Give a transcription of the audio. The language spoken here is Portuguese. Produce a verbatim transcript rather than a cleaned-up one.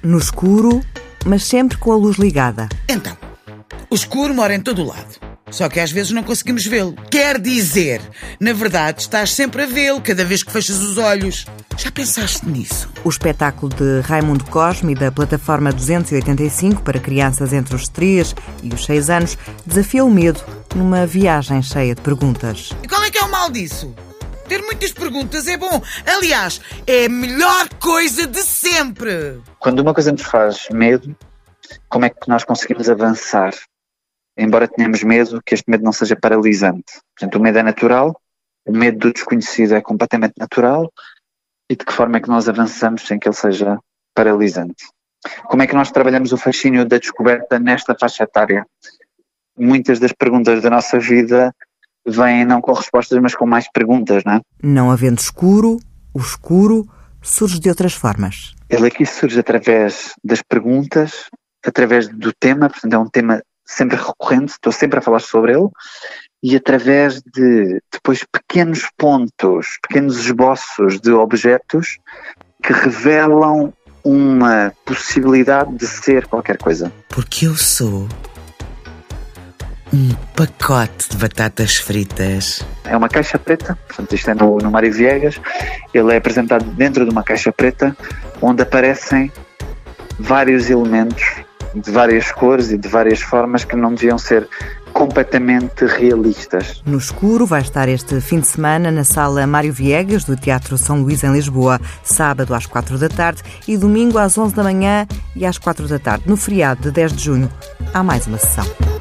No escuro, mas sempre com a luz ligada. Então, o escuro mora em todo o lado. Só que às vezes não conseguimos vê-lo. Quer dizer, na verdade, estás sempre a vê-lo cada vez que fechas os olhos. Já pensaste nisso? O espetáculo de Raimundo Cosme e da plataforma duzentos e oitenta e cinco para crianças entre os três e os seis anos desafia o medo numa viagem cheia de perguntas. E qual é que é o mal disso? Ter muitas perguntas é bom. Aliás, é a melhor coisa de sempre. Quando uma coisa nos faz medo, como é que nós conseguimos avançar? Embora tenhamos medo, que este medo não seja paralisante. Portanto, o medo é natural, o medo do desconhecido é completamente natural, e de que forma é que nós avançamos sem que ele seja paralisante? Como é que nós trabalhamos o fascínio da descoberta nesta faixa etária? Muitas das perguntas da nossa vida vêm não com respostas, mas com mais perguntas, não é? Não havendo escuro, o escuro surge de outras formas. Ele aqui surge através das perguntas, através do tema, portanto é um tema sempre recorrente, estou sempre a falar sobre ele, e através de depois pequenos pontos, pequenos esboços de objetos que revelam uma possibilidade de ser qualquer coisa. Porque eu sou um pacote de batatas fritas. É uma caixa preta, portanto isto é no, no Mário Viegas, ele é apresentado dentro de uma caixa preta onde aparecem vários elementos de várias cores e de várias formas que não deviam ser completamente realistas. No escuro vai estar este fim de semana na sala Mário Viegas do Teatro São Luís em Lisboa, sábado às quatro da tarde e domingo às onze da manhã e às quatro da tarde. No feriado de dez de junho há mais uma sessão.